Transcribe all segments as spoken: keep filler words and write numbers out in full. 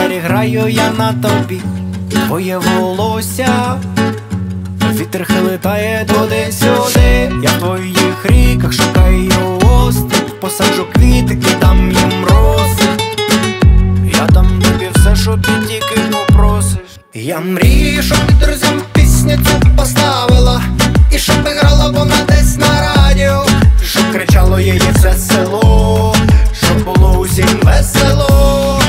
гітарі граю я на тобі, твоє волосся, вітер хилитає туди-сюди. Я в твоїх ріках шукаю острів, посаджу квіти і дам їм роси. Я дам тобі все, що ти тільки попросиш. Я мрію, щоб ти друзям пісню цю поставила, і щоб грала вона десь на радіо, щоб кричало її все село, щоб було усім весело.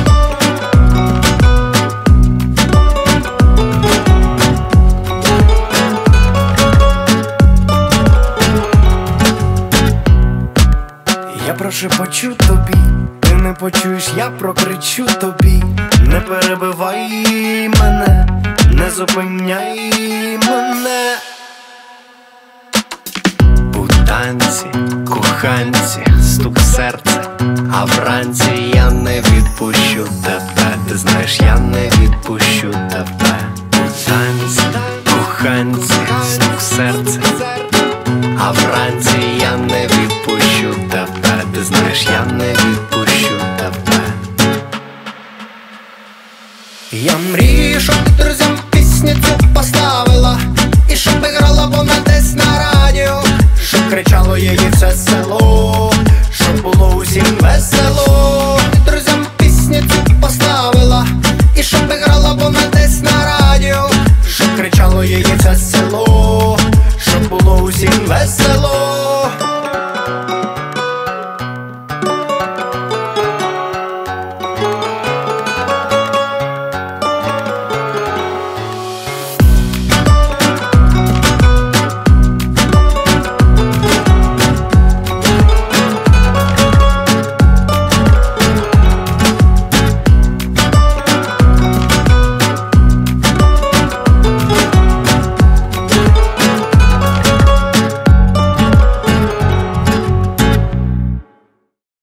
Я прошепочу тобі, ти не почуєш, я прокричу тобі. Не перебивай мене, не зупиняй мене. У танці, коханці, стук серця, а вранці я не відпущу тебе. Ти знаєш, я не відпущу тебе. У танці, коханці, стук серця, а вранці я не відпущу тебе. Ти знаєш, я не відпущу тебе. Я мрію, щоб ти друзям пісню цю поставила, і щоб грала вона десь на радіо, щоб кричало її все село, щоб було усім весело. Ти друзям пісню цю поставила, і щоб грала вона десь на радіо, щоб кричало її все село, щоб було усім весело.